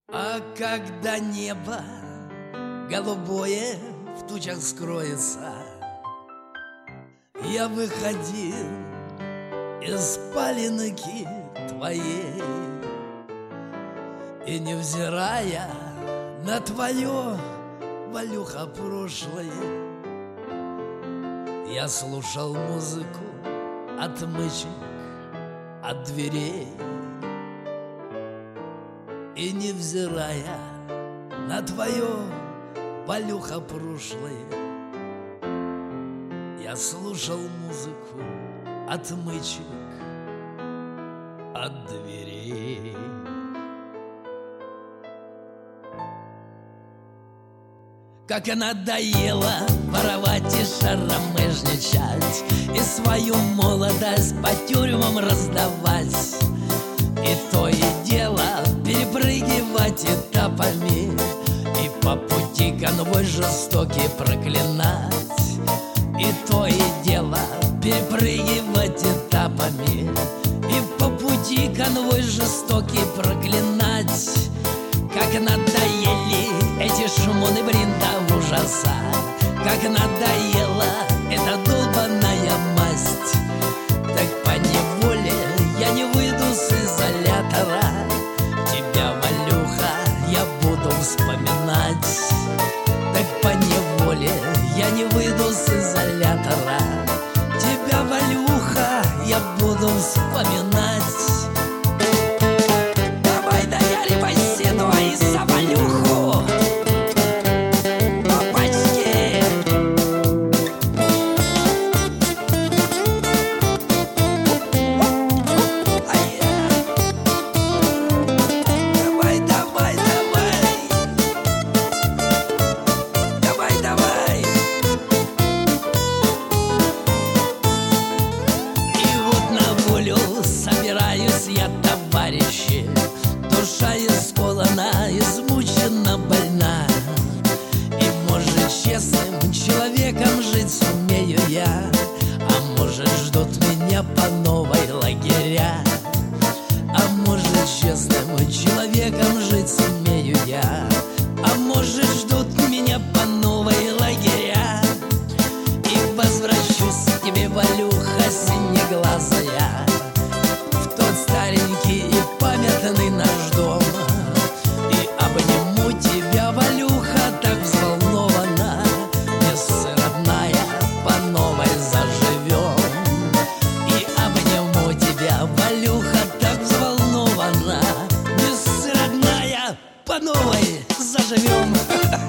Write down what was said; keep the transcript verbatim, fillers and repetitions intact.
А когда небо голубое в тучах скроется, я выходил из спаленки твоей, и невзирая на твое, Валюха, прошлое, я слушал музыку отмычек от дверей. И невзирая на твое, Валюха, прошлое, я слушал музыку отмычек от дверей. Как надоело воровать и шаромыжничать, и свою молодость по тюрьмам раздавать, и то и дело перепрыгивать этапами, и по пути конвой жестокий проклинать, и то и дело перепрыгивать этапами, и по пути конвой жестокий проклинать. Как надоели эти шмоны, блин, до ужаса, как надоела эта долбаная масть. Так поневоле я не выйду с изолятора, тебя, Валюха, я буду вспоминать. Так поневоле я не выйду с изолятора, тебя, Валюха, я буду вспоминать. Собираюсь я, товарищи, душа исколана, измучена, больна. И может честным человеком жить сумею я, а может ждут меня по новой лагеря. А может честным человеком жить сумею я, а может ждут меня по новой лагеря. И возвращусь к тебе, Валюха, синеглазая, старенький и памятный наш дом, и обниму тебя, Валюха, так взволнованно. Если родная, по новой заживем. И обниму тебя, Валюха, так взволнованно. Если родная, по новой заживем.